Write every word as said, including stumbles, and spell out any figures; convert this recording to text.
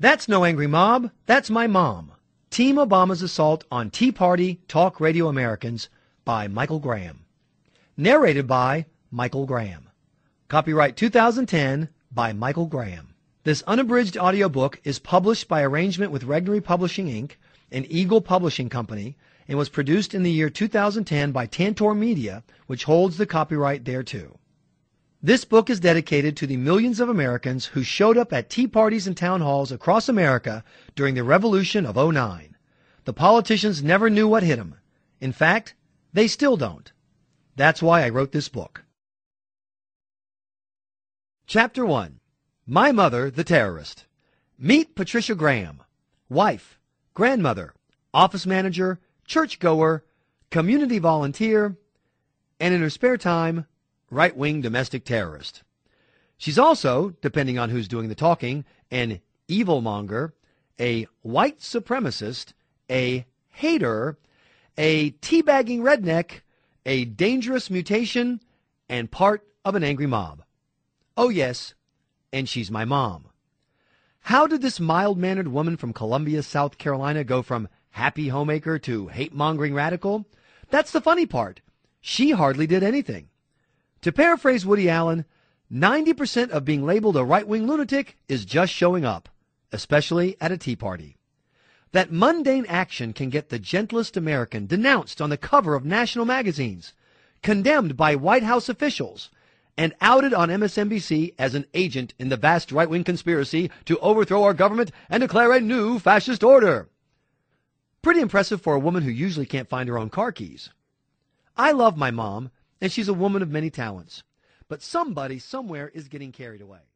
That's no angry mob. That's my mom. Team Obama's Assault on Tea Party Talk Radio Americans by Michael Graham. Narrated by Michael Graham. Copyright two thousand ten by Michael Graham. This unabridged audiobook is published by arrangement with Regnery Publishing, Incorporated, an Eagle Publishing Company, and was produced in the year two thousand ten by Tantor Media, which holds the copyright thereto. This book is dedicated to the millions of Americans who showed up at tea parties and town halls across America during the Revolution of oh nine. The politicians never knew what hit them. In fact, they still don't. That's why I wrote this book. Chapter one. My Mother, the Terrorist. Meet Patricia Graham, wife, grandmother, office manager, churchgoer, community volunteer, and in her spare time, right-wing domestic terrorist. She's also, depending on who's doing the talking, an evilmonger, a white supremacist, a hater, a teabagging redneck, a dangerous mutation, and part of an angry mob. Oh yes, and she's my mom. How did this mild-mannered woman from Columbia, South Carolina go from happy homemaker to hate-mongering radical? That's the funny part. She hardly did anything. To paraphrase Woody Allen, ninety percent of being labeled a right-wing lunatic is just showing up, especially at a tea party. That mundane action can get the gentlest American denounced on the cover of national magazines, condemned by White House officials, and outed on M S N B C as an agent in the vast right-wing conspiracy to overthrow our government and declare a new fascist order. Pretty impressive for a woman who usually can't find her own car keys. I love my mom, and she's a woman of many talents. But somebody somewhere is getting carried away.